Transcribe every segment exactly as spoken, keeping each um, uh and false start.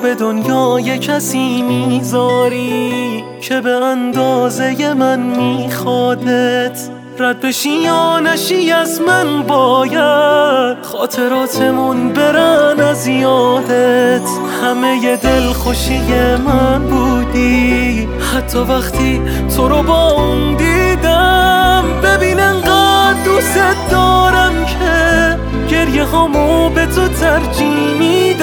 به دنیای کسی میذاری که به اندازه من میخوادت. رد بشی یا نشی از من باید خاطراتمون برن از یادت. همه ی دل خوشی من بودی حتی وقتی تو رو با اون دیدم. ببین انقدر دوست دارم که گریه هامو به تو ترجیح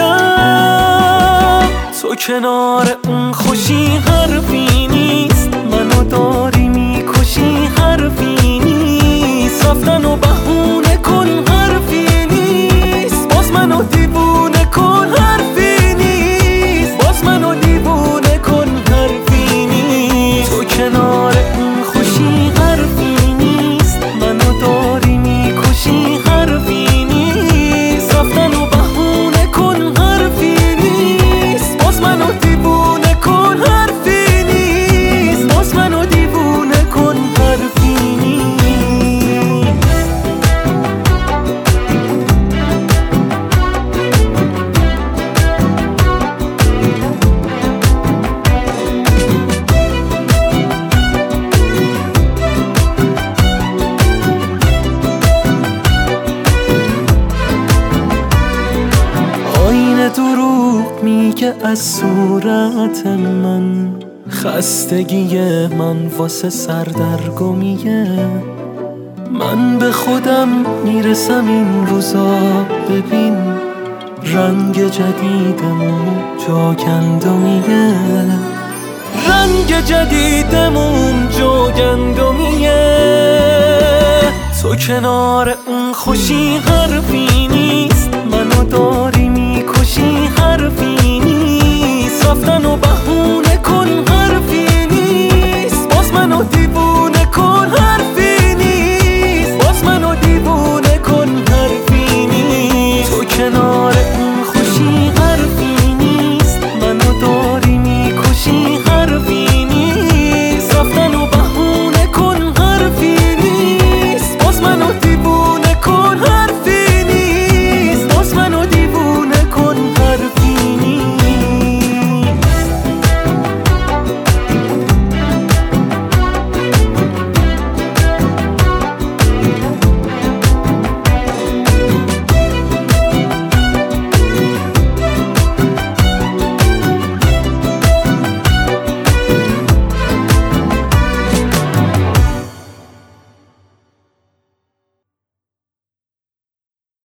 میدم. تو کنار اون خوشی حرفی نیست، منو داری میکشی حرفی نیست. رفتن و بهونه کن حرفی نیست، باز منو دیوونه کن حرفی نیست، باز منو دیوونه کن حرفی نیست. تو کنار اون خوشی حرفی نیست، منو داری میکشی حرفی نیست. رفتن و بهونه کن حرفی نیست، باز منو دیوونه کن حرفی نیست، باز منو دیوونه کن حرفی نیست. آینه دروغ میگه از صورت من، خستگی من واسه سردرگمیه. من به خودم میرسم این روزا، ببین رنگ جدیدمون جا گندمیه. رنگ جدیدمون جا گندمیه. تو کنار اون خوشی حرفی نیست، منو داری میکشی حرفی نیست. رفتن و